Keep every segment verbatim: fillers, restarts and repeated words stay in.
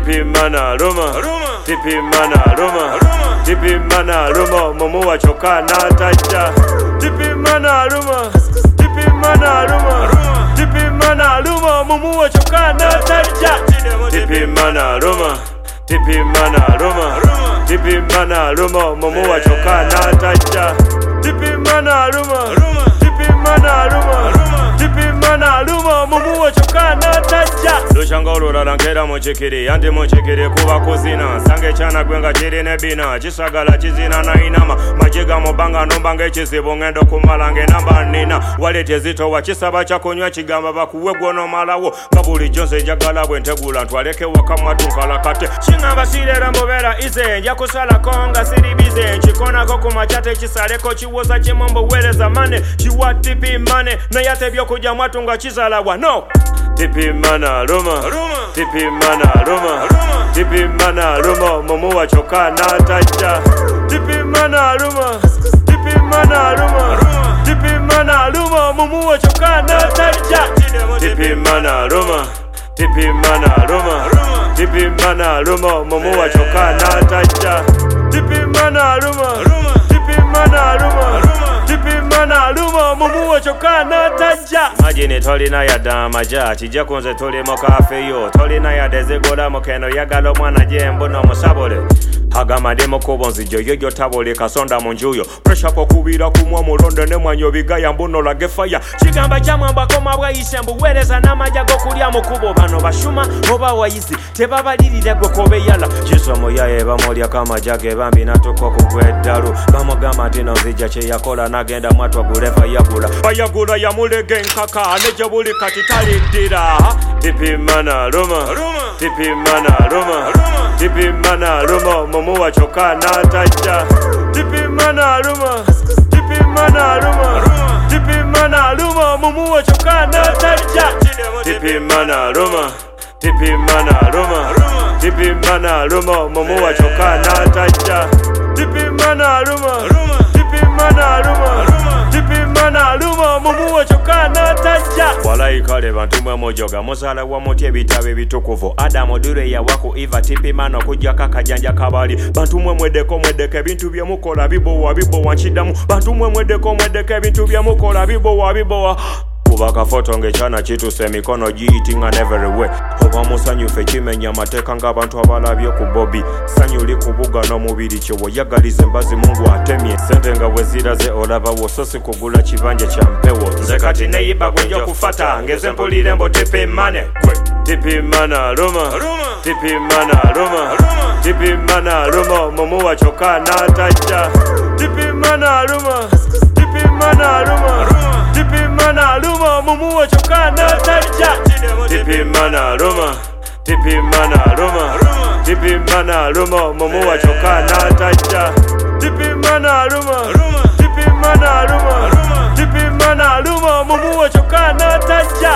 Tipi mana Roma, tipi mana Roma, tipi mana Roma, mumu wa choka na taja. Tipi mana Roma, tipi mana Roma, tipi mana Roma, mumu wa choka na taja. Tipi mana Roma, tipi mana Roma, tipi mana Roma, mumu wa choka na taja. Tipi mana Roma, tipi mana Roma, tipi mana Roma, mumu wa choka na taja. Lushangolo rangera mochekere, yande mochekere kuba kuzina. Sange chana gwenga chiri nebina, chisagala chizina na inama. Majega mobanga nombanga chisibo ngendo kumalange namba nina. Walete zito wachisaba chakunywa chigamba bakuwe gwono malawo. Kabuli jonse jagala bwentegula ntwaleke wakama tunkala kate. Chingamba sire rambovera ize, yakusala konga siribize. Chikona koko machate chisaleko chiwoza chimombo weleza mane. Chiwa tipi mane, na yate byokuja mwatunga chizalawa no. Tipi mana Roma, tipi mana Roma, tipi mana Roma, mumu wa choka na taja. Tipi mana Roma, tipi mana Roma, tipi mana Roma, mumu wa choka na taja. Tipi mana Roma, tipi mana Roma, tipi mana Roma, mumu wa choka na taja. Tipi mana Roma, tipi mana Roma, tipi mana Roma, mumu wa choka na taja. Majine toli na ya damaja, chija kunze toli moka afeyo. Toli na ya dezegola mokeno ya galo mwana jembo na musabole. Hagama demo kubonzi joyo yo tabole kasonda monjuyo. Pressure po kubira kumwa mulonde ne mwanyo bigaya mbuno lage fire. Chigamba chama bakoma bwa isembu wereza namaja go kulya mukubo bano bashuma oba wayizi tebaba lirire gwe kobe yala. Chisomo yaye bamolya kama jage bambi natuko kugwedalu. Bamogama dino zija che yakola nagenda mwatwa gulefa yagula. Bayagula ya mulege nkaka neje buli katitali dira. Tipi mana Roma, tipi mana Roma, tipi mana Roma, mumu wa choka na taja. Tipi mana Roma, tipi mana Roma, tipi mana Roma, mumu wa choka na taja. Tipi mana Roma, tipi mana Roma, tipi mana Roma, mumu wa choka na taja. Tipi mana Roma, tipi mana Roma, tipi mana Roma, mumu wa choka na taja. Walai kale bantu mwe mojoga musala wa mutye bitabe bitukuvu. Adamu dure ya wako iva tipi mana kujja kakajanja kabali. Bantu mwe mwedeko mwedeke bintu bya mukola bibowa bibowa nchidamu. Bantu mwe mwedeko mwedeke bintu bya mukola bibowa bibowa. Kubaka foto ngechana chitu semikono jiitinga everywhere. Oba musanyu fe chimenya mateka ng'abantu abalabye ku Bobby. Sanyu likubuga no mubiri kyewo yagalize mbazi Mungu atemye. Sente nga weziraze olaba wososi kugula kibanje kya mpewo. Nze kati neyiba gwenja kufata ngeze mpulire mbo tipi mane. Tipi mana Roma, tipi mana Roma, tipi mana Roma, mumu wa choka na taja. Tipi mana Roma, tipi mana Roma, tipi mana Roma, mumu wa choka na taja. Tipi mana Roma, tipi mana Roma, tipi mana Roma, mumu wa choka na taja. Tipi mana Roma, tipi mana Roma, tipi mana Roma, mumu wa choka na taja.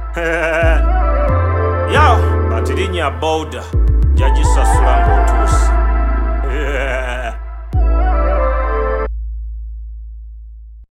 Yo, batirinya boda, jaji sasulango tusi.